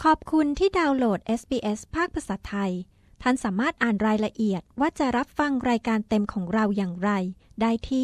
ขอบคุณที่ดาวน์โหลด SBS ภาคภาษาไทยท่านสามารถอ่านรายละเอียดว่าจะรับฟังรายการเต็มของเราอย่างไรได้ที่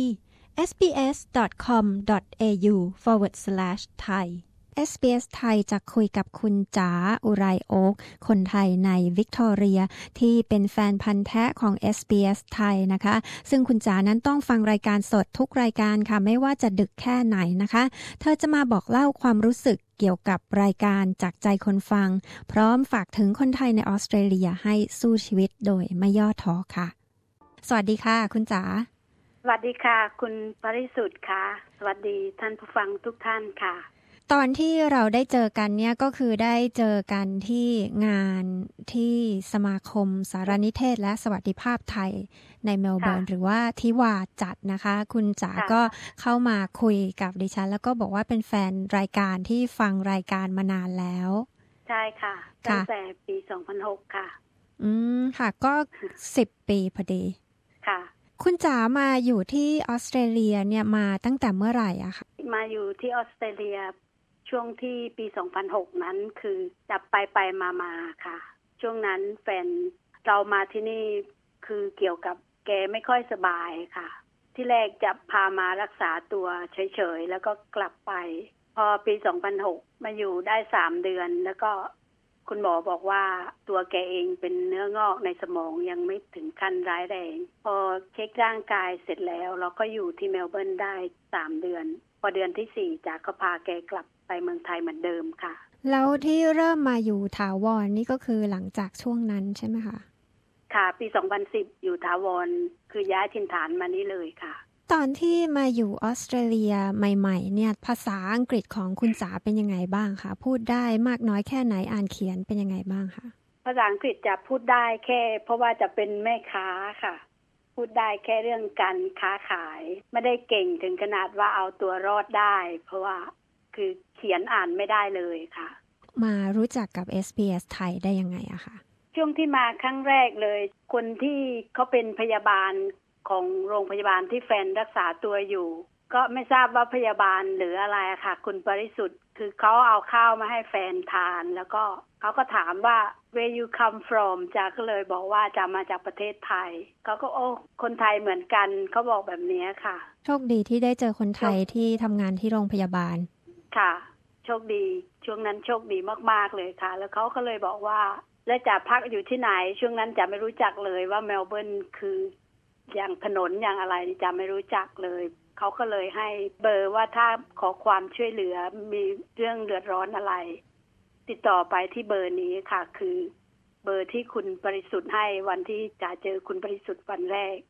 sbs.com.au/thai SBS ไทยจะคุยกับคุณจ๋าอุไรโอ๊กคนไทยในวิกตอเรียที่เป็นแฟนพันธุ์แท้ของ SBS ไทยนะคะซึ่งคุณจ๋านั้นต้องฟังรายการสดทุกรายการค่ะไม่ว่าจะดึกแค่ไหนนะคะเธอจะมาบอกเล่าความรู้สึกเกี่ยวกับรายการจากใจคนฟังพร้อมฝากถึงคนไทยในออสเตรเลียให้สู้ชีวิตโดยไม่ย่อท้อค่ะสวัสดีค่ะคุณจ๋าสวัสดีค่ะคุณปริสุทธิ์ค่ะสวัสดีท่านผู้ฟังทุกท่านค่ะตอนที่เราได้เจอกันเนี่ยก็คือได้เจอกันที่งานที่สมาคมสารนิเทศและสวัสดิภาพไทยในเมลเบิร์นหรือว่าทิวาจัดนะคะคุณจ๋าก็เข้ามาคุยกับดิฉันแล้วก็บอกว่าเป็นแฟนรายการที่ฟังรายการมานานแล้วใช่ค่ะตั้งแต่ปี2006ค่ะค่ะก็10ปีพอดีค่ะคุณจ๋ามาอยู่ที่ออสเตรเลียเนี่ยมาตั้งแต่เมื่อไหร่อะคะมาอยู่ที่ออสเตรเลียช่วงที่ปี2006นั้นคือจะไปมาค่ะช่วงนั้นแฟนเรามาที่นี่คือเกี่ยวกับแกไม่ค่อยสบายค่ะที่แรกจะพามารักษาตัวเฉยๆแล้วก็กลับไปพอปี2006มาอยู่ได้3เดือนแล้วก็คุณหมอบอกว่าตัวแกเองเป็นเนื้องอกในสมองยังไม่ถึงขั้นร้ายแรงพอเช็คร่างกายเสร็จแล้วเราก็อยู่ที่เมลเบิร์นได้3เดือนพอเดือนที่4จากก็พาแกกลับไปเมืองไทยเหมือนเดิมค่ะแล้วที่เริ่มมาอยู่ถาวรนี่ก็คือหลังจากช่วงนั้นใช่ไหมคะค่ะปี2010อยู่ถาวรคือย้ายถิ่นฐานมานี่เลยค่ะตอนที่มาอยู่ออสเตรเลียใหม่ๆเนี่ยภาษาอังกฤษของคุณจ๋าเป็นยังไงบ้างคะพูดได้มากน้อยแค่ไหนอ่านเขียนเป็นยังไงบ้างคะภาษาอังกฤษจะพูดได้แค่เพราะว่าจะเป็นแม่ค้าค่ะพูดได้แค่เรื่องการค้าขายไม่ได้เก่งถึงขนาดว่าเอาตัวรอดได้เพราะว่าคือเขียนอ่านไม่ได้เลยค่ะมารู้จักกับ SBS ไทยได้ยังไงอะคะช่วงที่มาครั้งแรกเลยคนที่เขาเป็นพยาบาลของโรงพยาบาลที่แฟนรักษาตัวอยู่ก็ไม่ทราบว่าพยาบาลหรืออะไรค่ะคุณปริสุทธิ์คือเขาเอาข้าวมาให้แฟนทานแล้วก็เขาก็ถามว่า where you come from จากก็เลยบอกว่าจะมาจากประเทศไทยเขาก็โอ้คนไทยเหมือนกันเขาบอกแบบนี้ค่ะโชคดีที่ได้เจอคนไทยที่ทำงานที่โรงพยาบาลค่ะโชคดีช่วงนั้นโชคดีมากๆเลยค่ะแล้วเขาก็เลยบอกว่าแล้วจะพักอยู่ที่ไหนช่วงนั้นจะไม่รู้จักเลยว่าเมลเบิร์นคืออย่างถนนอย่างอะไรจะไม่รู้จักเลยเขาก็เลยให้เบอร์ว่าถ้าขอความช่วยเหลือมีเรื่องเดือดร้อนอะไรติดต่อไปที่เบอร์นี้ค่ะคือเบอร์ที่คุณบริสุทธิ์ให้วันที่จะเจอคุณบริสุทธิ์วันแรก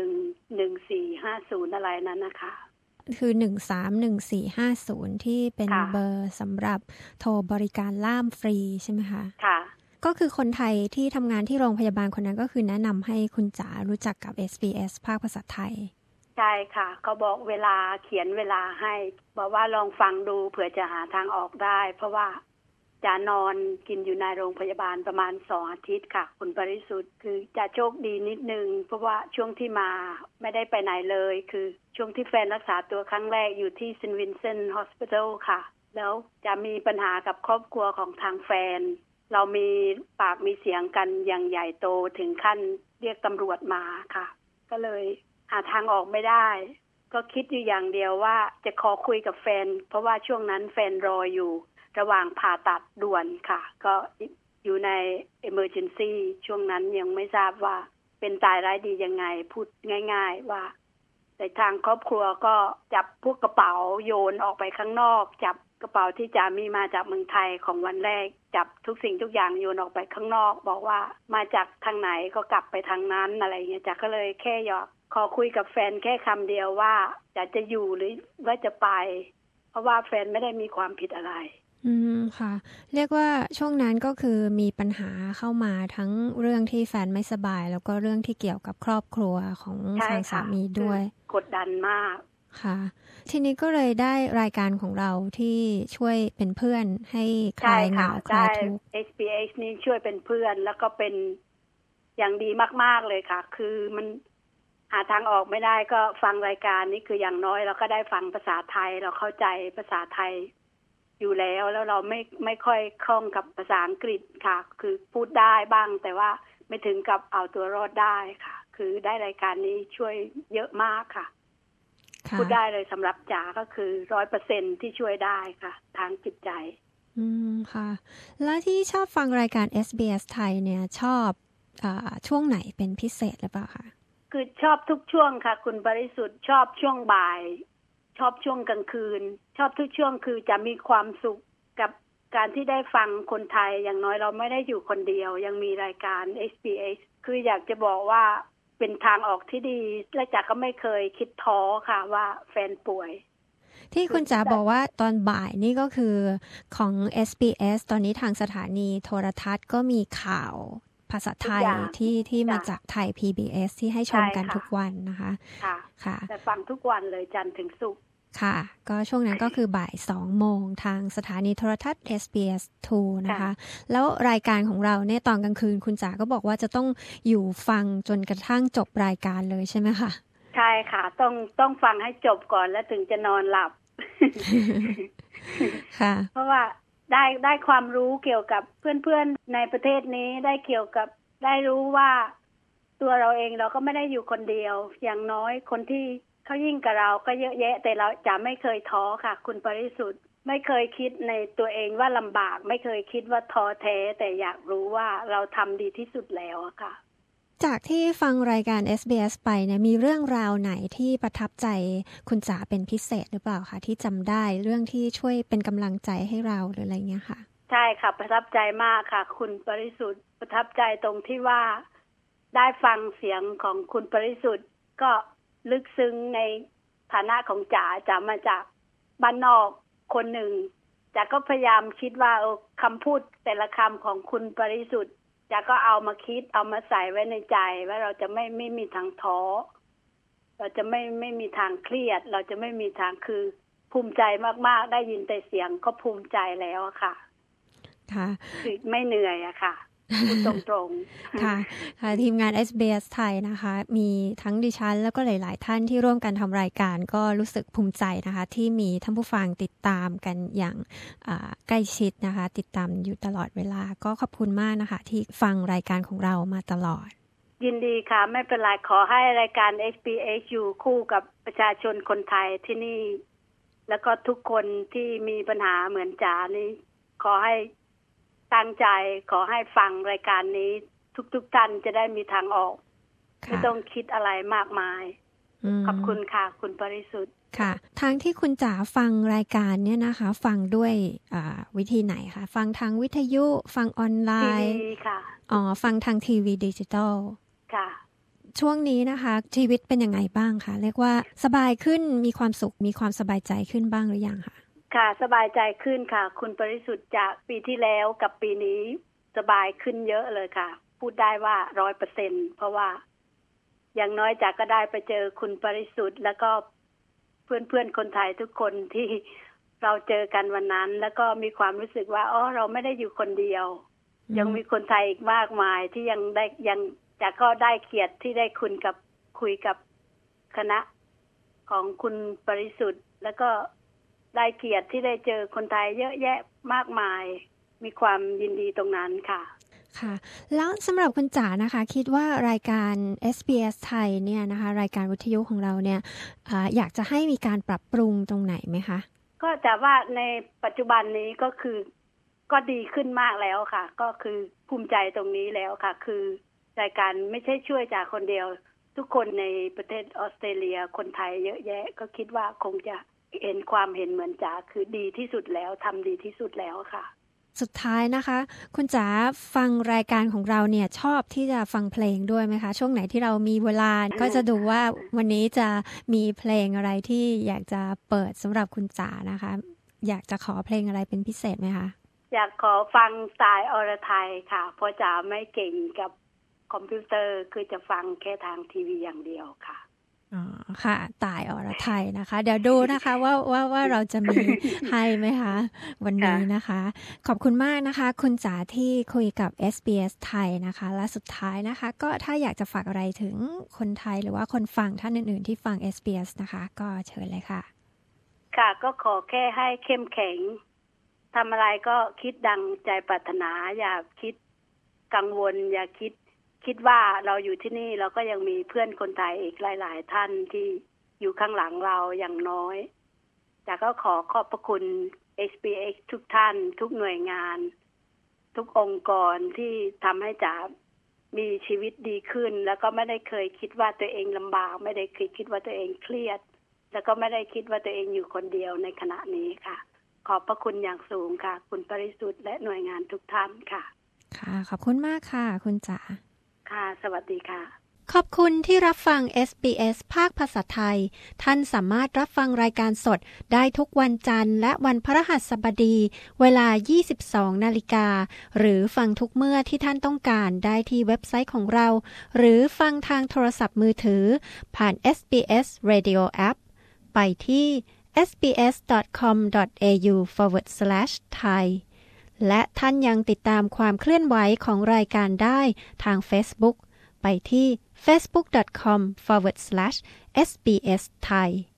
11450อะไรนั้นนะคะคือ131450ที่เป็นเบอร์สำหรับโทรบริการล่ามฟรีใช่ไหมคะค่ะก็คือคนไทยที่ทำงานที่โรงพยาบาลคนนั้นก็คือแนะนำให้คุณจ๋ารู้จักกับ SBS ภาคภาษาไทยใช่ค่ะเขาบอกเวลาเขียนเวลาให้บอกว่าลองฟังดูเผื่อจะหาทางออกได้เพราะว่าจะนอนกินอยู่ในโรงพยาบาลประมาณ2 อาทิตย์ค่ะคุณปริสุทธิ์คือจะโชคดีนิดนึงเพราะว่าช่วงที่มาไม่ได้ไปไหนเลยคือช่วงที่แฟนรักษาตัวครั้งแรกอยู่ที่ St. Vincent Hospital ค่ะแล้วจะมีปัญหากับครอบครัวของทางแฟนเรามีปากมีเสียงกันอย่างใหญ่โตถึงขั้นเรียกตำรวจมาค่ะก็เลยหาทางออกไม่ได้ก็คิดอยู่อย่างเดียวว่าจะขอคุยกับแฟนเพราะว่าช่วงนั้นแฟนรออยู่ระหว่างผ่าตัดด่วนค่ะก็อยู่ใน emergency ช่วงนั้นยังไม่ทราบว่าเป็นตายร้ายดียังไงพูดง่ายๆว่าแต่ทางครอบครัวก็จับพวกกระเป๋าโยนออกไปข้างนอกจับกระเป๋าที่จะมีมาจากเมืองไทยของวันแรกจับทุกสิ่งทุกอย่างโยนออกไปข้างนอกบอกว่ามาจากทางไหนก็กลับไปทางนั้นอะไรเงี้ยจ๊ะก็เลยแค่อยากขอคุยกับแฟนแค่คำเดียวว่าจะอยู่หรือว่าจะไปเพราะว่าแฟนไม่ได้มีความผิดอะไรค่ะเรียกว่าช่วงนั้นก็คือมีปัญหาเข้ามาทั้งเรื่องที่แฟนไม่สบายแล้วก็เรื่องที่เกี่ยวกับครอบครัวของทางสามีด้วยกดดันมากค่ะทีนี้ก็เลยได้รายการของเราที่ช่วยเป็นเพื่อนให้คลายเหงาคลายทุกข์ SBS นี่ช่วยเป็นเพื่อนแล้วก็เป็นอย่างดีมากๆเลยค่ะคือมันหาทางออกไม่ได้ก็ฟังรายการนี้คืออย่างน้อยเราก็ได้ฟังภาษาไทยเราเข้าใจภาษาไทยอยู่แล้วเราไม่ค่อยคล่องกับภาษาอังกฤษค่ะคือพูดได้บ้างแต่ว่าไม่ถึงกับเอาตัวรอดได้ค่ะคือได้รายการนี้ช่วยเยอะมากค่ะพูดได้เลยสำหรับจ๋าก็คือ 100% ที่ช่วยได้ค่ะทางจิตใจค่ะแล้วที่ชอบฟังรายการ SBS ไทยเนี่ยชอบช่วงไหนเป็นพิเศษหรือเปล่าคะคือชอบทุกช่วงค่ะคุณบริสุทธิ์ชอบช่วงบ่ายชอบช่วงกลางคืนชอบทุกช่วงคือจะมีความสุขกับการที่ได้ฟังคนไทยอย่างน้อยเราไม่ได้อยู่คนเดียวยังมีรายการ SBS คืออยากจะบอกว่าเป็นทางออกที่ดีและจ๋าก็ไม่เคยคิดท้อค่ะว่าแฟนป่วยที่คุณจ๋าบอกว่าตอนบ่ายนี่ก็คือของ SBS ตอนนี้ทางสถานีโทรทัศน์ก็มีข่าวภาษาไทยที่มาจากไทย PBS ที่ให้ชมกันทุกวันนะคะค่ะแต่ฟังทุกวันเลยจันทร์ถึงศุกร์ค่ะก็ช่วงนั้นก็คือบ่าย 2 โมงทางสถานีโทรทัศน์ SBS 2 นะคะแล้วรายการของเราเนี่ยตอนกลางคืนคุณจ๋าก็บอกว่าจะต้องอยู่ฟังจนกระทั่งจบรายการเลยใช่ไหมคะใช่ค่ะต้องฟังให้จบก่อนแล้วถึงจะนอนหลับค่ะเพราะว่าได้ความรู้เกี่ยวกับเพื่อนๆในประเทศนี้ได้รู้ว่าตัวเราเองเราก็ไม่ได้อยู่คนเดียวอย่างน้อยคนที่เขายิ่งกับเราก็เยอะแยะแต่เราจะไม่เคยท้อค่ะคุณปริสุทธิ์ไม่เคยคิดในตัวเองว่าลำบากไม่เคยคิดว่าท้อแท้แต่อยากรู้ว่าเราทำดีที่สุดแล้วค่ะจากที่ฟังรายการ SBS ไปเนี่ยมีเรื่องราวไหนที่ประทับใจคุณจ๋าเป็นพิเศษหรือเปล่าคะที่จำได้เรื่องที่ช่วยเป็นกำลังใจให้เราหรืออะไรเงี้ยค่ะใช่ค่ะประทับใจมากค่ะคุณปริสุทธิ์ประทับใจตรงที่ว่าได้ฟังเสียงของคุณปริสุทธิ์ก็ลึกซึ้งในฐานะของจ๋ามาจากบ้านนอกคนหนึ่งจ๋าก็พยายามคิดว่าคำพูดแต่ละคำของคุณปริสุทธิ์จ๋าก็เอามาคิดเอามาใส่ไว้ในใจว่าเราจะไม่มีทางท้อเราจะไม่มีทางเครียดเราจะไม่มีทางคือภูมิใจมากๆได้ยินแต่เสียงก็ภูมิใจแล้วค่ะค่ะคือไม่เหนื่อยอะค่ะพูดตรงๆค่ะทีมงาน SBS ไทยนะคะมีทั้งดิฉันแล้วก็หลายๆท่านที่ร่วมกันทำรายการก็รู้สึกภูมิใจนะคะที่มีท่านผู้ฟังติดตามกันอย่างใกล้ชิดนะคะติดตามอยู่ตลอดเวลาก็ขอบคุณมากนะคะที่ฟังรายการของเรามาตลอดยินดีค่ะไม่เป็นไรขอให้รายการ SBS อยู่คู่กับประชาชนคนไทยที่นี่แล้วก็ทุกคนที่มีปัญหาเหมือนจ๋านี้ขอให้ตั้งใจขอให้ฟังรายการนี้ทุกท่านจะได้มีทางออกไม่ต้องคิดอะไรมากมายขอบคุณค่ะคุณปริสุทธิ์ค่ะทางที่คุณจ๋าฟังรายการเนี่ยนะคะฟังด้วยวิธีไหนคะฟังทางวิทยุฟังออนไลน์ทีวีค่ะฟังทางทีวีดิจิตอลค่ะช่วงนี้นะคะชีวิตเป็นยังไงบ้างคะเรียกว่าสบายขึ้นมีความสุขมีความสบายใจขึ้นบ้างหรือยังคะค่ะสบายใจขึ้นค่ะคุณปริสุทธิ์จากปีที่แล้วกับปีนี้สบายขึ้นเยอะเลยค่ะพูดได้ว่า 100% เพราะว่าอย่างน้อยจากก็ได้ไปเจอคุณปริสุทธิ์แล้วก็เพื่อนๆคนไทยทุกคนที่เราเจอกันวันนั้นแล้วก็มีความรู้สึกว่าเราไม่ได้อยู่คนเดียวยังมีคนไทยอีกมากมายที่ยังจากก็ได้เกียรติที่ได้คุยกับคณะของคุณปริสุทธิ์แล้วก็ได้เกียรติที่ได้เจอคนไทยเยอะแยะมากมายมีความยินดีตรงนั้นค่ะค่ะแล้วสำหรับคุณจ๋านะคะคิดว่ารายการ SBS ไทยเนี่ยนะคะรายการวิทยุของเราเนี่ยอยากจะให้มีการปรับปรุงตรงไหนไหมคะก็จะว่าในปัจจุบันนี้ก็คือก็ดีขึ้นมากแล้วค่ะก็คือภูมิใจตรงนี้แล้วค่ะคือรายการไม่ใช่ช่วยจากคนเดียวทุกคนในประเทศออสเตรเลียคนไทยเยอะแยะก็คิดว่าคงจะเห็นความเห็นเหมือนจ๋าคือดีที่สุดแล้วทำดีที่สุดแล้วค่ะสุดท้ายนะคะคุณจ๋าฟังรายการของเราเนี่ยชอบที่จะฟังเพลงด้วยไหมคะช่วงไหนที่เรามีเวลาก็จะดูว่าวันนี้จะมีเพลงอะไรที่อยากจะเปิดสำหรับคุณจ๋านะคะอยากจะขอเพลงอะไรเป็นพิเศษไหมคะอยากขอฟังสายอรไทยค่ะเพราะจ๋าไม่เก่งกับคอมพิวเตอร์คือจะฟังแค่ทางทีวีอย่างเดียวค่ะอ๋อค่ะต่ายอรไทยนะคะเดี๋ยวดูนะคะว่าเราจะมีให้ไหมคะวันนี้นะคะขอบคุณมากนะคะคุณจ๋าที่คุยกับ SBS ไทยนะคะและสุดท้ายนะคะก็ถ้าอยากจะฝากอะไรถึงคนไทยหรือว่าคนฟังท่านอื่นๆที่ฟัง SBS นะคะก็เชิญเลยค่ะค่ะก็ขอแค่ให้เข้มแข็งทำอะไรก็คิดดังใจปรารถนาอย่าคิดกังวลอย่าคิดว่าเราอยู่ที่นี่เราก็ยังมีเพื่อนคนไทยอีกหลายๆท่านที่อยู่ข้างหลังเราอย่างน้อยแต่ก็ขอบพระคุณ SBS ทุกท่านทุกหน่วยงานทุกองค์กรที่ทำให้จ๋ามีชีวิตดีขึ้นแล้วก็ไม่ได้เคยคิดว่าตัวเองลำบากไม่ได้เคยคิดว่าตัวเองเครียดแล้วก็ไม่ได้คิดว่าตัวเองอยู่คนเดียวในขณะนี้ค่ะขอบพระคุณอย่างสูงค่ะคุณปริสุทธิ์และหน่วยงานทุกท่านค่ะค่ะขอบคุณมากค่ะคุณจ๋าค่ะสวัสดีค่ะขอบคุณที่รับฟัง SBS ภาคภาษาไทยท่านสามารถรับฟังรายการสดได้ทุกวันจันทร์และวันพฤหัสบดีเวลา 22:00 น.หรือฟังทุกเมื่อที่ท่านต้องการได้ที่เว็บไซต์ของเราหรือฟังทางโทรศัพท์มือถือผ่าน SBS Radio App ไปที่ sbs.com.au/thai และท่านยังติดตามความเคลื่อนไหวของรายการได้ทาง Facebook ไปที่facebook.com/sbsthai